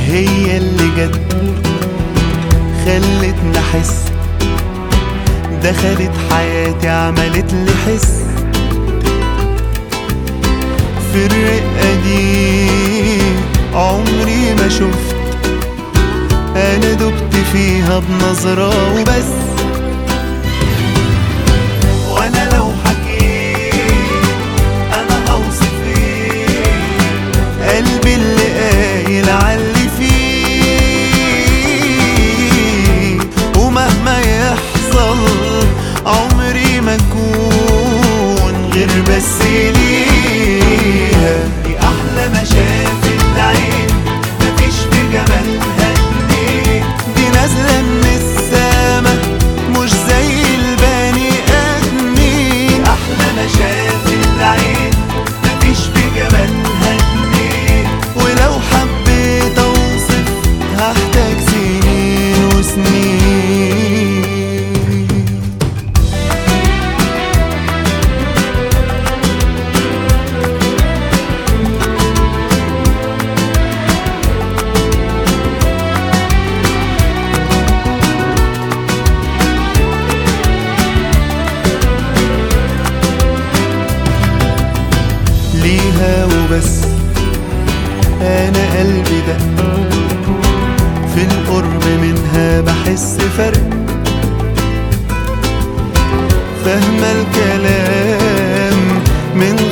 هي اللي جت خلتني احس، دخلت حياتي عملت لي حس. في الرقة دي عمري ما شفت، انا دبت فيها بنظرة وبس. وانا لو حكيت انا هوصف ايه قلبي اللي قايل عاللي فيه، ومهما يحصل عمري ما اكون غير بس ليها. دي احلى ما شافت العين، مفيش في جمالها اتنين. دي نازلة من السما مش زي البني ادمين. احلى ما شافت العين، مفيش في جمالها اتنين. ولو حبيت اوصف هحتاج سنين وسنين. ليها وبس انا قلبي ده، في القرب منها بحس فرق. فاهمة الكلام من